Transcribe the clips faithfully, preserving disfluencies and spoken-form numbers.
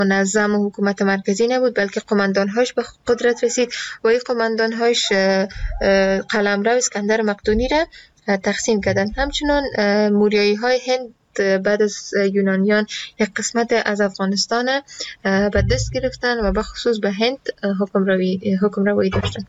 منظم و حکومت مرکزی نبود، بلکه قماندان‌هاش به قدرت رسید و این قماندان‌هاش قلمرو اسکندر مقدونی را تقسیم کردند. همچنان موریایی‌های هند بعد از یونانیان یک قسمت از افغانستان به دست گرفتن و به خصوص به هند حکم روی حکم روی داشتند.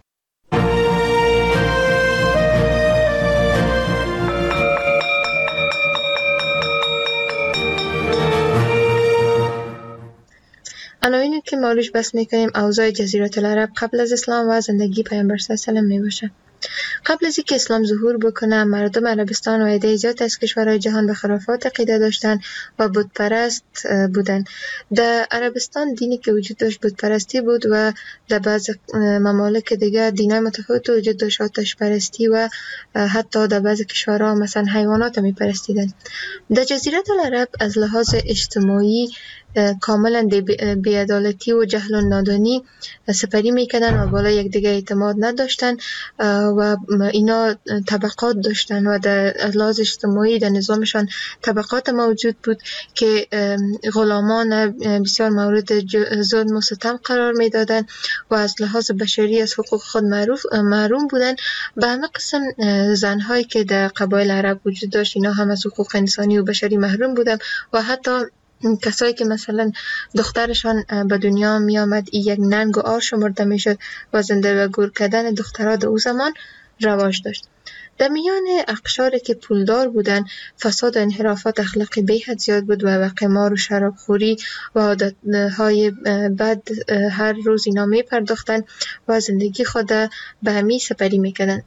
عناوینی که ما روش بحث میکنیم اوضاع جزیره العرب قبل از اسلام و زندگی پیامبر صلی الله علیه و آله می باشه. قبل از اینکه اسلام ظهور بکنه، مردم عربستان و عده زیاد از کشورهای جهان به خرافات عقیده داشتند و بت پرست بودند. در عربستان دینی که وجود داشت بت پرستی بود و در بعض ممالک دیگه دینای متفاوت وجود داشت، آتش پرستی و حتی در بعض کشورها مثلا حیوانات می پرستیدند. در جزیره العرب از لحاظ اجتماعی کاملا بی‌عدالتی و جهل و نادانی سپری میکردن و بالا یک دیگه اعتماد نداشتن و اینا طبقات داشتن و در لحاظ اجتماعی در نظامشان طبقات موجود بود که غلامان بسیار مورد ظلم و ستم قرار میدادن و از لحاظ بشری از حقوق خود معروف محروم بودن. به همه قسم زنهایی که در قبایل عرب وجود داشت اینا هم از حقوق انسانی و بشری محروم بودن و حتی کسایی که مثلا دخترشان به دنیا می آمد این یک ننگ و عار شمرده می شد و زنده و گور کردن دخترها در او زمان رواج داشت. در میان اقشاری که پولدار بودند فساد و انحرافات اخلاقی به حد زیاد بود و قمار و شرابخوری و عادتهای بد هر روز اینا می پرداختند و زندگی خود به همی سپری می کردند.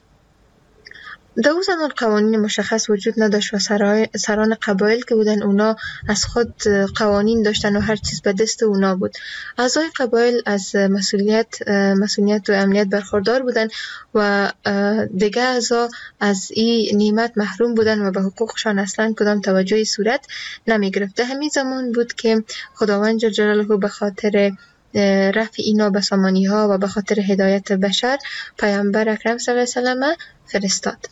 در اون زمان قوانین مشخص وجود نداشت و سران قبایل که بودن اونا از خود قوانین داشتن و هر چیز به دست اونا بود. اعضای قبایل از مسئولیت مسئولیت و امنیت برخوردار بودن و دیگه اعضا از این نعمت محروم بودن و به حقوقشان اصلا کدام توجهی صورت نمی گرفت. همین زمان بود که خداوند جل جلاله به خاطر رفع اینا به سامانی ها و به خاطر هدایت بشر پیامبر اکرم صلی الله علیه و سلم فرستاد.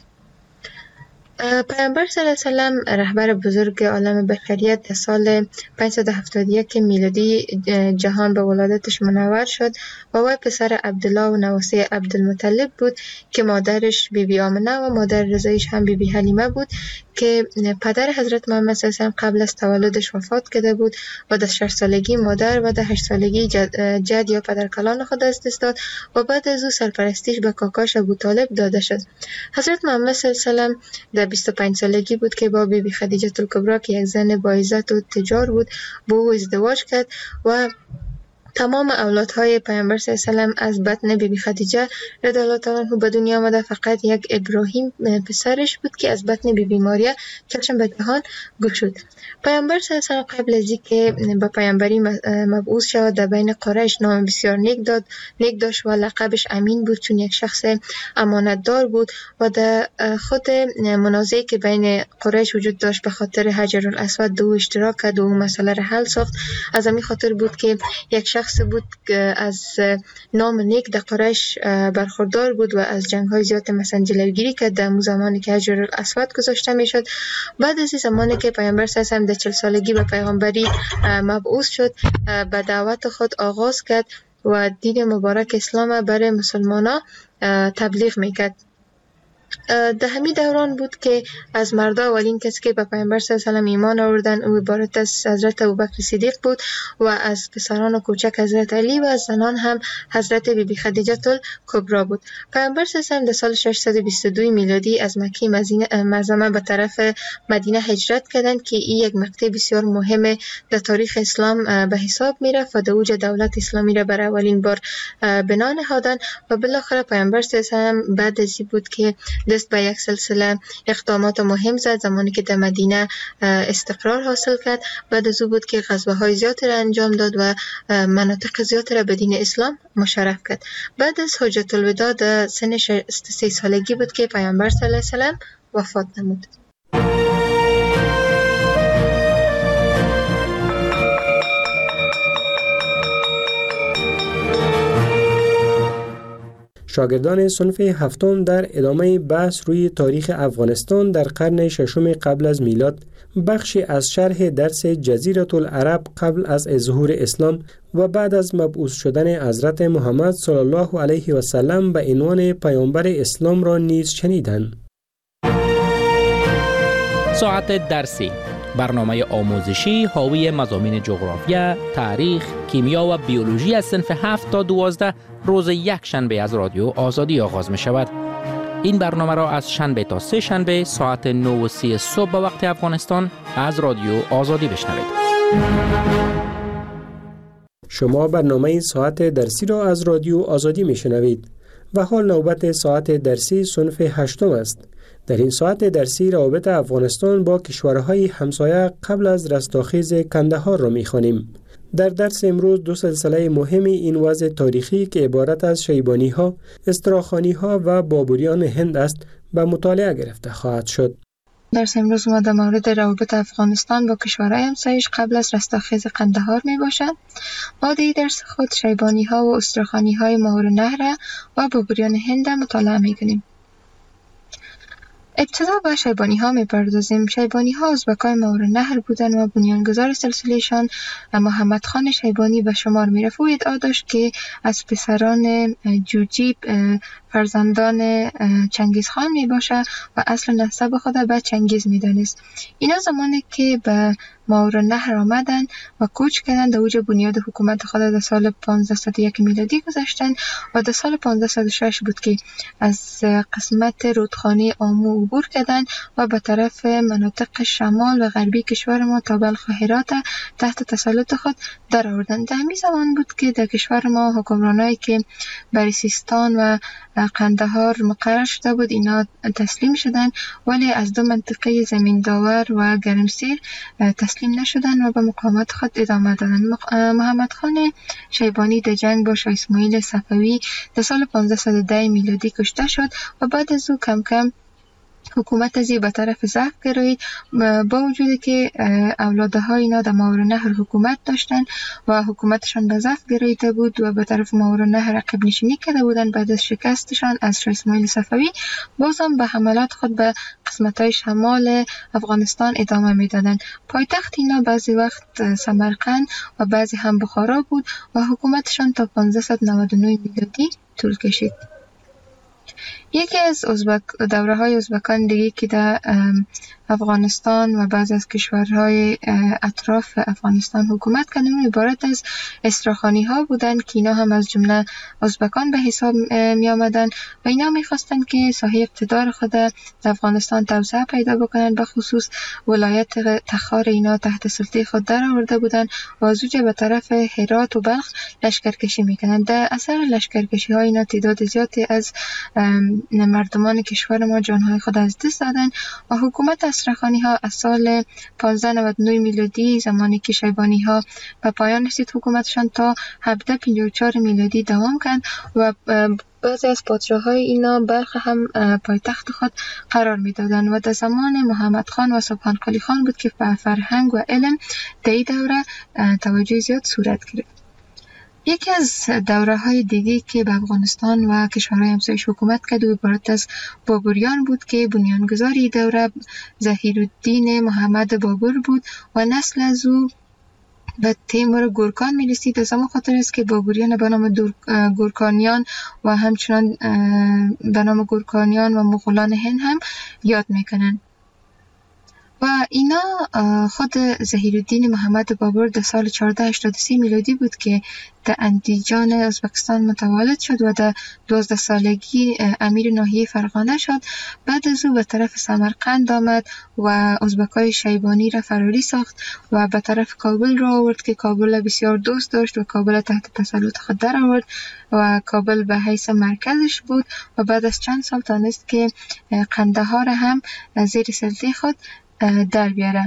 پیامبر صلی الله علیه و سلم رهبر بزرگ عالم بشریت در سال پانصد و هفتاد و یک میلادی جهان به ولادتش منور شد و وی پسر عبدالله و نواسه عبدالمطلب بود که مادرش بی بی آمنه و مادر رضایش هم بی بی حلیمه بود که پدر حضرت محمد صلی الله علیه و قبل از تولدش وفات کرده بود و در شش سالگی مادر و در هشت سالگی جد, جد یا پدرکلان خود از دست داد و بعد از او سرپرستیش به کاکاش ابوطالب داده شد. حضرت محمد صلی الله علیه و در بیست و پنج سالگی بود که با بی بی خدیجه الکبری که یک زن با عزت و تجار بود با او ازدواج کرد و تمام اولادهای پیامبر صلی الله علیه و آله از بطن بی بی خدیجه رضی الله تعالی عنها به دنیا آمده. فقط یک ابراهیم پسرش بود که از بطن بی بی ماریا چشم به جهان گشود. پیامبر صلی الله علیه و آله قبل از اینکه به پیامبری مبعوث شود در بین قریش نام بسیار نیک داد نیک داشت و لقبش امین بود چون یک شخص امانتدار بود و در خود منازعه که بین قریش وجود داشت به خاطر حجر الاسود دو اشتراک کرد و اون مسئله را حل ساخت. از همین خاطر بود که یک شخص بود که از نام نیک در قریش برخوردار بود و از جنگ‌های زیاد مثلا جلوگیری کرد در اون زمانی که حجر الاسود گذاشته میشد. بعد از این زمانی که پیامبر صلی الله علیه و آله در چهل سالگی به پیغمبری مبعوث شد به دعوت خود آغاز کرد و دین مبارک اسلام برای مسلمانان تبلیغ میکرد. در همین دوران بود که از مردا اولین کسی که به پیامبر صلی الله علیه و آله ایمان آوردن او عبارت از حضرت ابوبکر صدیق بود و از پسران و کوچک حضرت علی و از زنان هم حضرت بی بی خدیجه الکبری بود. پیامبر صلی الله علیه و آله در سال ششصد و بیست و دو میلادی از مکه معظمه به طرف مدینه هجرت کردند که این یک مقطع بسیار مهم در تاریخ اسلام به حساب میرفت و در اوج دولت اسلامی را برای اولین بار بنا نهادند و بالاخره پیامبر صلی الله علیه و آله بعد از این بود که دست به یک سلسله اقدامات مهم زد. زمانی که در مدینه استقرار حاصل کرد بعد از او بود که غزوه‌های زیادی را انجام داد و مناطق زیادی را به دین اسلام مشرف کرد. بعد از حجت الوداع در سن شصت و سه سالگی بود که پیامبر صلی الله علیه و آله وفات نمود. شاگردان صنف هفتم در ادامه بحث روی تاریخ افغانستان در قرن ششم قبل از میلاد بخشی از شرح درس جزیره العرب قبل از ظهور اسلام و بعد از مبعوث شدن حضرت محمد صلی الله علیه و سلم به عنوان پیامبر اسلام را نیز شنیدند. ساعت درسی، برنامه آموزشی حاوی مضامین جغرافیا، تاریخ، کیمیا و بیولوژی از صنف هفت تا دوازده روز یک شنبه از رادیو آزادی آغاز می شود. این برنامه را از شنبه تا سه شنبه ساعت نه و سی صبح به وقت افغانستان از رادیو آزادی بشنوید. شما برنامه ساعت درسی را از رادیو آزادی می شنوید و حال نوبت ساعت درسی صنف هشتم است. در این ساعت درسی روابط افغانستان با کشورهای همسایه قبل از رستاخیز کندهار را می‌خوانیم. در درس امروز دو سلسله مهم این وضع تاریخی که عبارت از شیبانی‌ها، استراخانی‌ها و بابریان هند است به مطالعه گرفته خواهد شد. درس امروز ما در مورد روابط افغانستان با کشورهای همسایش قبل از رستاخیز قندهار می باشد. ماده درس خود شیبانی‌ها و استراخانی‌های ماهور نهر و بابریان هند مطالعه می‌کنیم. ابتدا به شیبانی ها می پردازیم. شیبانی ها ازبکای ماهور نهر بودند و بنیانگذار سلسلهشان محمد خان شیبانی به شمار می رفت. او ادعا داشت که از پسران جوجیب فرزندان چنگیز خان می باشه و اصل نسب خود به چنگیز می دانست. اینا زمانی که به ماهور نهر آمدن و کوچ کردن در اوج بنیاد حکومت خود در سال پانزده و یک میلادی گذاشتن و در سال پانزده و شش بود که از قسمت رودخانه آمو عبور کردن و به طرف مناطق شمال و غربی کشور ما تا بلخ و هرات تحت تسلط خود در آوردن. در همین زمان بود که در کشور ما حکمرانایی که بر سیستان و قندهار مقرر شده بود اینا تسلیم شدن، ولی از دو منطقه زمین داور و گرمسیر تسلیم نشدن و به مقاومت خود ادامه دادن. محمد خان شیبانی در جنگ با شاه اسماعیل صفوی در سال پانزده و ده میلادی کشته شد و بعد از او کم کم حکومت ازی به طرف ضعف گرایید، با وجودی که اولادهای اینا در ماهور نهر حکومت داشتن و حکومتشان به ضعف گراییده بود و به طرف ماهور نهر عقب نشینی کرده بودن. بعد از شکستشان از شاه اسماعیل صفوی بازم به حملات خود به قسمت‌های شمال افغانستان ادامه میدادند. پایتخت اینا بعضی وقت سمرقند و بعضی هم بخارا بود و حکومتشان تا پانزده و نود و نه میلادی طول کشید. یکی از ازبک دوره های ازبکان دیگه که در افغانستان و بعض از کشورهای اطراف افغانستان حکومت کردن عبارت از استراخانی ها بودند که اینا هم از جمله ازبکان به حساب می آمدن و اینا می خواستن که ساحه اقتدار خود در افغانستان توسعه پیدا بکنن. به خصوص ولایت تخار اینا تحت سلطه خود در آورده بودن و از اونجا به طرف هرات و بلخ لشکرکشی میکنن. در اثر لشکرکشی ها اینا تعداد زیادی از مردمان کشور ما جانهای خود از دست دادن و حکومت استراخانی ها از سال پانزده و نود و نه میلادی زمانی که شیبانی ها به پایان رسید حکومتشان تا هفده و پنجاه و چهار میلادی دوام کرد و بعضی از پادشاه‌های اینا بلخ هم پایتخت خود قرار میدادند و در زمان محمد خان و سبحان قلی خان بود که به فرهنگ و علم در این دوره توجه زیاد صورت گرفت. یکی از دوره‌های دیگه که به افغانستان و کشورهای همسایش حکومت کرد و عبارت از بابریان بود که بنیانگذار این دوره ظهیرالدین محمد بابر بود و نسل از او به تیمور گورکان می رسید. از همون خاطر است که بابریان به نام گورکانیان و همچنان به نام گورکانیان و مغولان هند هم یاد میکنن. و اینا خود ظهیرالدین محمد بابر در سال چهارصد و هشتاد و سه میلادی بود که در اندیجان ازبکستان متولد شد و در دوازده سالگی امیر ناحیه فرغانه شد. بعد از او به طرف سمرقند آمد و ازبکای شیبانی را فراری ساخت و به طرف کابل را آورد که کابل بسیار دوست داشت و کابل تحت تسلط خود در آورد و کابل به حیث مرکزش بود و بعد از چند سال تانست که قندهار هم زیر سلطه خود در بیاره.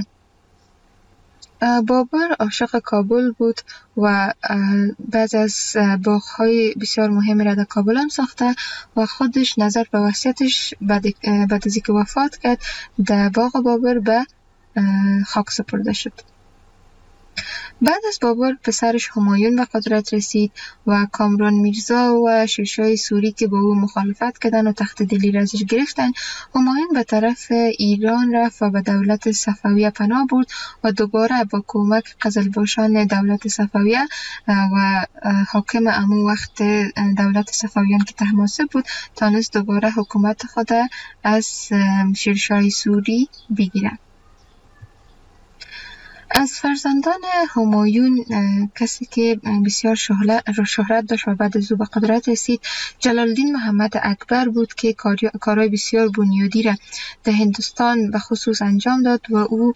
بابر عاشق کابل بود و بعض از باغ‌های بسیار مهم را در کابل هم ساخته و خودش نظر به وصیتش بعد بعد از اینکه وفات کرد در باغ بابر به خاک سپرده شد. بعد از بابر پسرش همایون به قدرت رسید و کامران میرزا و شیرشاه سوری که با او مخالفت کردند و تخت دلی را ازش گرفتند، همایون به طرف ایران رفت و به دولت صفویه پناه برد و دوباره با کمک قزلباشان دولت صفویه و حاکم امو وقت دولت صفویان که طهماسب بود تانست دوباره حکومت خود از شیرشاه سوری بگیرد. از فرزندان همایون کسی که بسیار شهرت داشت و بعد از او به قدرت رسید جلال الدین محمد اکبر بود که کارهای بسیار بنیادی را در هندوستان به خصوص انجام داد و او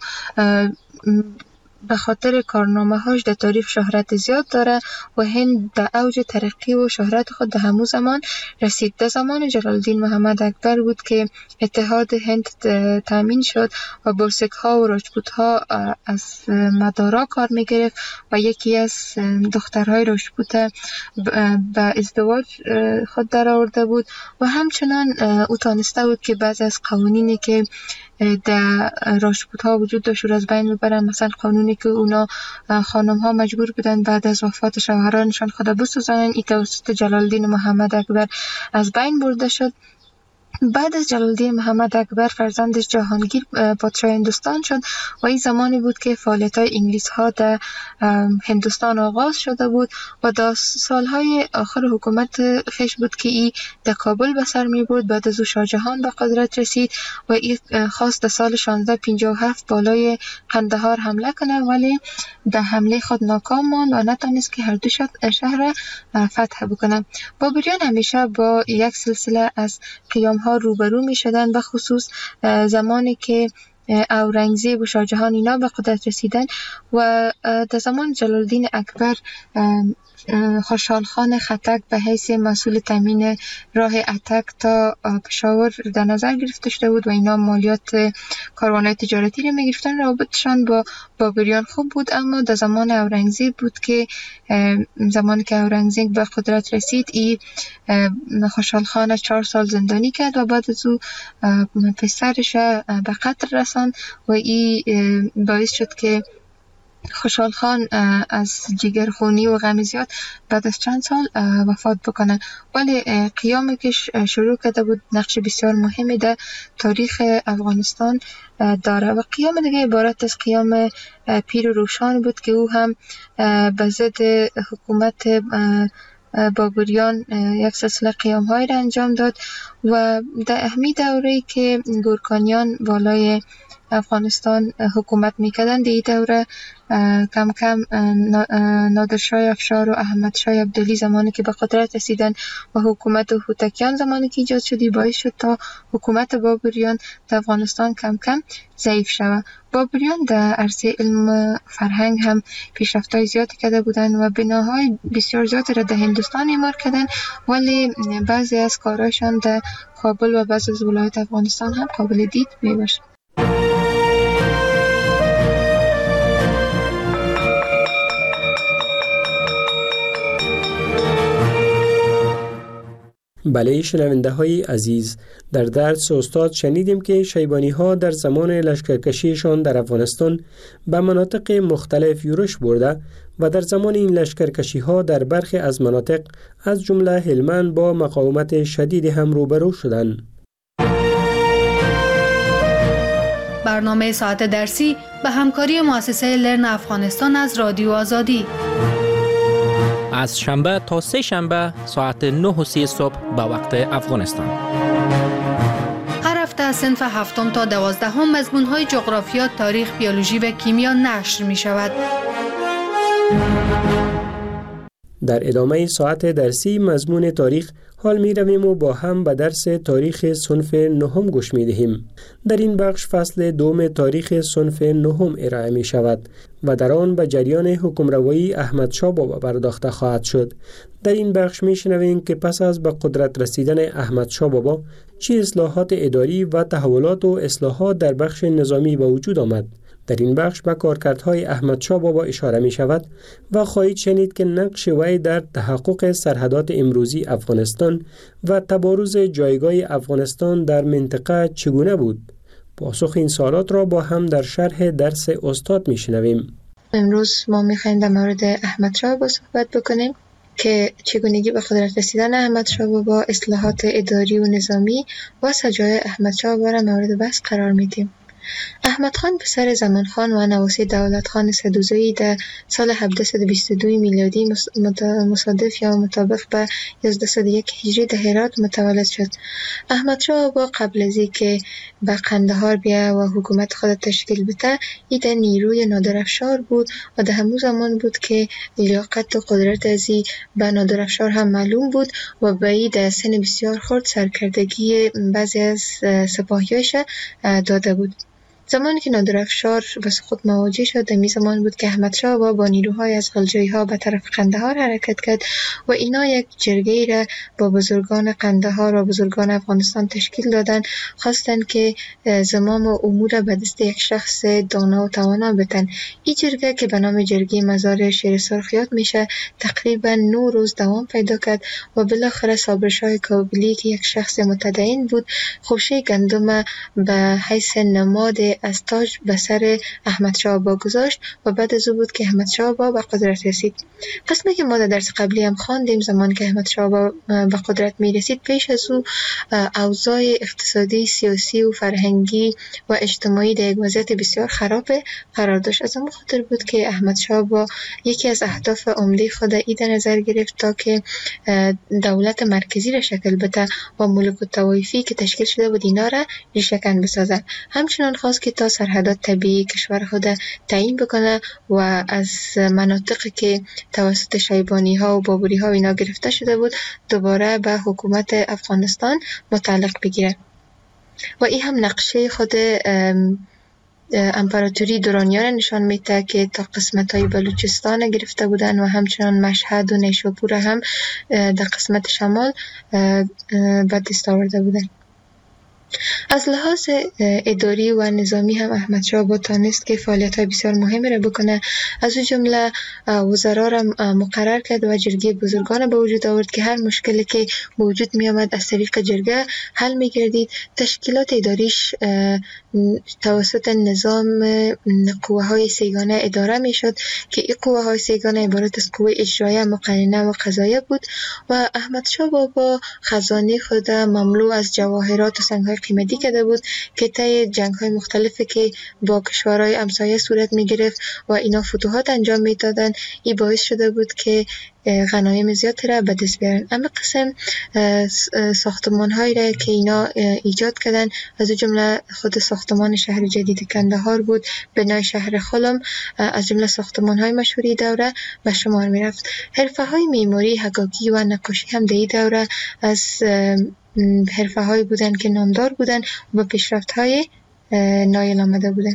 به خاطر کارنامه هاش در تاریخ شهرت زیاد داره و هند در اوج ترقی و شهرت خود در همون زمان رسید. در زمان جلال الدین محمد اکبر بود که اتحاد هند تامین شد و بوسک ها و راجپوت ها از مدارا کار می گرفت و یکی از دخترهای راجپوت به ازدواج خود در آورده بود و همچنان او تانسته بود که بعضی از قوانینی که در راجپوت ها وجود داشت رو از بین ببرن، مثلا قانونی که اونا خانم ها مجبور بودن بعد از وفات شوهرانشان خود بسوزانن، این توسط جلال الدین محمد اکبر از بین برده شد. بعد از جلال الدین محمد اکبر فرزندش جهانگیر پادشاه هندوستان شد و این زمانی بود که فعالیت‌های انگلیس ها در هندوستان آغاز شده بود و در سالهای آخر حکومت خیش بود که این در کابل به سر می برد. بعد از او شاه جهان به قدرت رسید و این خواست در سال شانزده پنجاه و هفت بالای قندهار حمله کنه، ولی در حمله خود ناکام ماند و نتونست که هر دو شهر فتح بکنه. بابریان همیشه با یک سلسله از قیام ها روبرو می شدن، به خصوص زمانی که اورنگزیب و شاه جهان اینا به قدرت رسیدن و در زمان جلال الدین اکبر خوشحال خان خټک به حیث مسئول تامین راه اتک تا پشاور در نظر گرفته شده بود و اینا مالیات کاروان‌های تجارتی رو می‌گرفتن. رابطشان با بابریان خوب بود، اما در زمان اورنگزیب بود که زمانی که اورنگزیب به قدرت رسید ای خوشحال خان چهار سال زندانی کرد و بعد از او پسرش به قتل رساند و ای باعث شد که خوشحال خان از جگرخونی و غم زیاد بعد از چند سال وفات بکنه. ولی قیامی که شروع کرده بود نقش بسیار مهمی در تاریخ افغانستان داره و قیام دیگه عبارت از قیام پیر روشان بود که او هم به ضد حکومت بابریان یک سلسله قیام های را انجام داد و در اهمی دوره‌ای که گورکانیان بالای افغانستان حکومت میکردن در این دوره کم کم نادرشاه افشار و احمد شاه عبدالی زمانی که به قدرت رسیدن و حکومت هوتکیان زمانی که ایجاد شد باعث شد تا حکومت بابریان در افغانستان کم کم ضعیف شود. بابریان در عرصه علم فرهنگ هم پیشرفت‌های زیادی کرده بودند و بناهای بسیار زیادی را در هندوستان اعمار کردند، ولی بعضی از کارهایشان در کابل و بعضی از ولایات افغانستان هم قابل دید میباشد. بله شنونده های عزیز، در درس استاد شنیدیم که شیبانی ها در زمان لشکرکشیشان در افغانستان به مناطق مختلف یورش برده و در زمان این لشکرکشی ها در برخی از مناطق از جمله هلمند با مقاومت شدید هم روبرو شدند. برنامه ساعت درسی به همکاری مؤسسه لرن افغانستان از رادیو آزادی از شنبه تا سه شنبه ساعت نه و سی صبح به وقت افغانستان. هر هفته از صنف هفتم تا دوازدهم مضمون‌های جغرافیا، تاریخ، بیولوژی و کیمیا نشر می شود. در ادامه ساعت درسی مضمون تاریخ حال می رویم و با هم به درس تاریخ صنف نهم گوش می دهیم. در این بخش فصل دوم تاریخ صنف نهم ارائه می شود و در آن به جریان حکمروایی احمد شاه بابا پرداخته خواهد شد. در این بخش می شنویم که پس از به قدرت رسیدن احمد شاه بابا چه اصلاحات اداری و تحولات و اصلاحات در بخش نظامی به وجود آمد. در این بخش به کارکردهای احمد شاه بابا اشاره می شود و خواهید شنید که نقش وی در تحقق سرحدات امروزی افغانستان و تبارز جایگاه افغانستان در منطقه چگونه بود. پاسخ این سوالات را با هم در شرح درس استاد می شنویم. امروز ما میخوایم در مورد احمد شاه بابا صحبت بکنیم که چگونگی به قدرت رسیدن احمد شاه بابا، اصلاحات اداری و نظامی و سجای احمد شاه بابا را مورد بحث قرار میدیم. احمد خان پسر زمان خان و نواسی دولت خان سدوزایی در سال هفده و بیست و دو میلادی مصادف یا مطابق به یازده و یک هجری در هرات متولد شد. احمد شاه بابا قبل از اینکه به قندهار بیا و حکومت خود تشکیل بده، ای در نیروی نادرافشار بود و در همون زمان بود که لیاقت و قدرت ازی به نادرافشار هم معلوم بود و به ای در سن بسیار خرد سرکردگی بعضی از سپاهیاش داده بود. زمانی که نادرافشار به سقوط مواجه شد، در می زمان بود که احمد شاه بابا با نیروهای از غلجایی ها به طرف قندهار حرکت کرد و اینا یک جرگه را با بزرگان قندهار و بزرگان افغانستان تشکیل دادن، خواستند که زمام و امور به دست یک شخص دانا و توانا بدن. این جرگه که به نام جرگه مزار شیر سرخ یاد میشه، تقریبا نه روز دوام پیدا کرد و بالاخره صابرشاه کابلی که یک شخص متدین بود، خوشه گندم به حیث نماد از تاج به سر احمد شاه بابا گذاشت و بعد از او بود که احمد شاه بابا به قدرت رسید. قسمی که ما در درس قبلی هم خواندیم، زمان که احمد شاه بابا به قدرت می رسید، پیش از او اوضاع اقتصادی، سیاسی و فرهنگی و اجتماعی در یک وضعیت بسیار خراب قرار داشت. از اون خاطر بود که احمد شاه بابا یکی از اهداف عمده خود ای در نظر گرفت تا که دولت مرکزی را شکل بده و ملوک الطوایفی که تشکیل شده بود اینا را ریشه‌کن بسازد. همچنان خواست که تا سرحدات طبیعی کشور خود تعیین بکنه و از مناطقی که توسط شیبانی ها و بابری ها اینا گرفته شده بود دوباره به حکومت افغانستان متعلق بگیره. و این هم نقشه خود امپراتوری دورانیان نشان میده که تا قسمت های بلوچستان گرفته بودن و همچنان مشهد و نیشابور هم در قسمت شمال به دست آورده بودن. از لحاظ اداری و نظامی هم احمد شاه بابا تانست که فعالیت‌های بسیار مهمی را بکنه. از او جمله وزرا را مقرر کرد و جرگه بزرگان به وجود آورد که هر مشکلی که به وجود می آمد از طریق جرگه حل می گردید. تشکیلات اداریش توسط نظام قوه های سیگانه اداره می شد که این قوه های سیگانه عبارت از قوه اجرایه، مقننه و قضاییه بود و احمد شاه بابا خزانه خود مملو از جواهرات و سنگ‌های قیمتی کرده بود که طی جنگ‌های مختلفی که با کشورهای همسایه صورت می‌گرفت و اینا فتوحات انجام می‌دادن، این باعث شده بود که غنایم زیادی را به دست بیارن. اما قسم ساختمان‌هایی را که اینا ایجاد کردن، از جمله خود ساختمان شهر جدید کندهار بود، بنای شهر خلم، از جمله ساختمان‌های مشهوری دوره به شمار می‌رفت. حرفه‌های معماری، حکاکی و نقاشی هم در این دوره از حرفه‌هایی بودن که نامدار بودن و پیشرفت‌های نایل آمده بودن.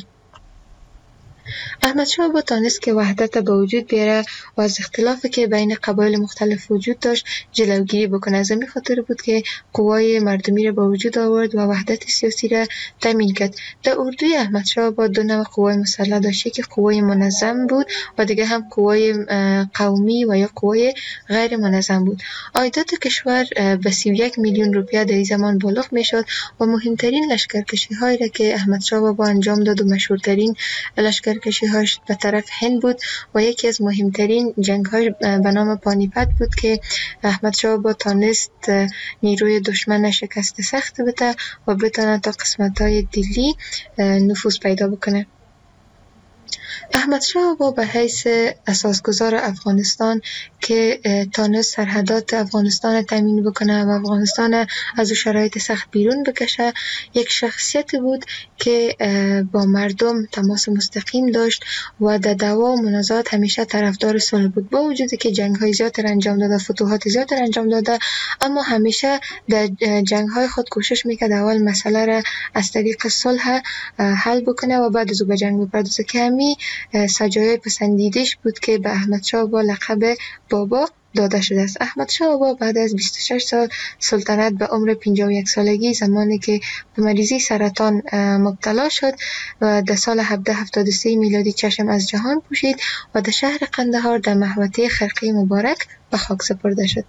احمد شاه بابا تانست که وحدت به وجود بیاره و از اختلافی که بین قبایل مختلف وجود داشت جلوگیری بکنه. از همین خاطر بود که قوای مردمی را به وجود آورد و وحدت سیاسی را تامین کرد. در اردوی احمد شاه بابا دو نوع قوای مسلح داشت، که قوای منظم بود و دیگه هم قوای قومی و یا قوای غیر منظم بود. عایدات کشور به سی و یک میلیون روپیه در این زمان بالغ میشد و مهمترین لشکرکشی‌هایی را که احمد شاه بابا انجام داد و مشهورترین لشکر کشی‌هاش به طرف هند بود و یکی از مهمترین جنگ‌های به نام پانیپت بود که احمد شاه بابا تانست نیروی دشمن شکست سخت بده و بتونه تا قسمت‌های دلی نفوذ پیدا بکنه. احمد شاه بابا به حیث اساسگزار افغانستان که تانست سرحدات افغانستان تامین بکنه و افغانستان از شرایط سخت بیرون بکشه، یک شخصیت بود که با مردم تماس مستقیم داشت و در دعوا و منازعات همیشه طرفدار صلح بود. با وجودی که جنگ‌های زیاد انجام داده، فتوحات زیاد انجام داده، اما همیشه در جنگ‌های خود کوشش میکرد اول مسئله را از طریق صلح حل بکنه و بعد از او به جنگ بپردازه، که همین سجایای پسندیدش بود که به احمد شاه با لقب بابا داده شده است. احمد شاه بابا بعد از بیست و شش سال سلطنت به عمر پنجاه و یک سالگی، زمانی که به مریضی سرطان مبتلا شد و در سال هفده هفتاد و سه میلادی چشم از جهان پوشید و در شهر قندهار در محوطه خرقه مبارک به خاک سپرده شد.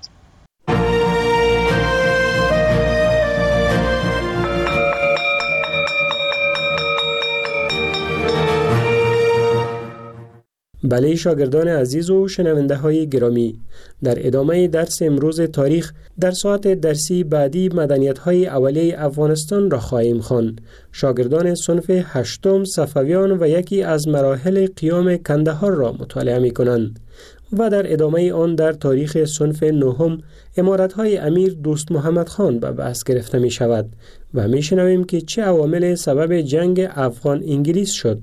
بله شاگردان عزیز و شنونده های گرامی، در ادامه درس امروز تاریخ در ساعت درسی بعدی مدنیت های اولیه افغانستان را خواهیم خواند. شاگردان صنف هشتم صفویان و یکی از مراحل قیام کندهار را مطالعه می کنند و در ادامه آن در تاریخ صنف نهم امارت های امیر دوست محمد خان به بحث گرفته می شود و می شنویم که چه عوامل سبب جنگ افغان انگلیس شد.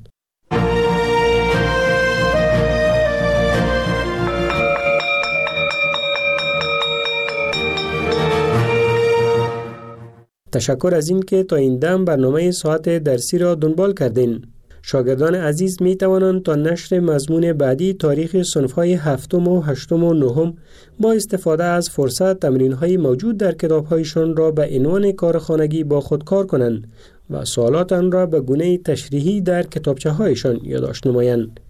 تشکر از این که تا این دم برنامه ساعت درسی را دنبال کردین. شاگردان عزیز می توانند تا نشر مضمون بعدی تاریخ صنف‌های هفتم و هشتم و نهم با استفاده از فرصت تمرین‌های موجود در کتاب‌هایشان را به عنوان کارخانگی با خود کار کنند و سوالات آن را به گونه تشریحی در کتابچه‌هایشان یادداشت نمایند.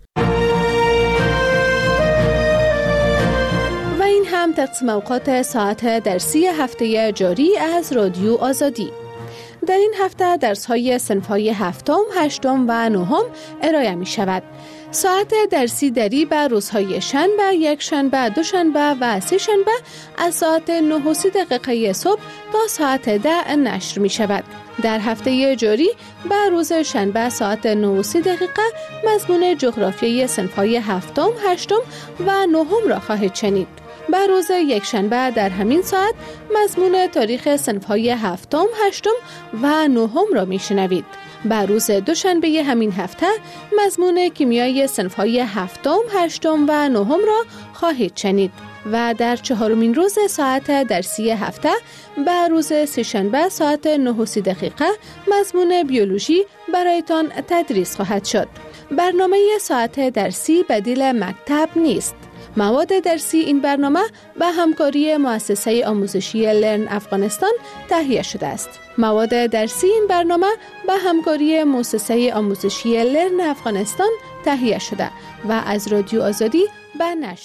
و این هم تقسیم اوقات ساعت درسی هفته جاری از رادیو آزادی. در این هفته درس‌های صنف‌های هفتم، هشتم و نهم ارائه می شود. ساعت درسی دری به روزهای شنبه، یک شنبه، دو شنبه و سه شنبه از ساعت نه و سی دقیقه صبح تا ساعت ده نشر می شود. در هفته جاری به روز شنبه ساعت نه و سی دقیقه مضمون جغرافیای صنف‌های هفتم، هشتم و نهم را خواهید شنید. به روز یک شنبه در همین ساعت مضمون تاریخ صنف‌های هفتم، هشتم و نهم را میشنوید. به روز دوشنبه همین هفته مضمون کیمیای صنف‌های هفتم، هشتم و نهم را خواهید شنید و در چهارمین روز ساعت درسی هفته به روز سه‌شنبه ساعت نه و سی دقیقه مضمون بیولوژی برایتان تدریس خواهد شد. برنامه ساعت درسی بدیل مکتب نیست. مواد درسی این برنامه به همکاری مؤسسه آموزشی لرن افغانستان تهیه شده است. مواد درسی این برنامه به همکاری مؤسسه آموزشی لرن افغانستان تهیه شده و از رادیو آزادی به نشر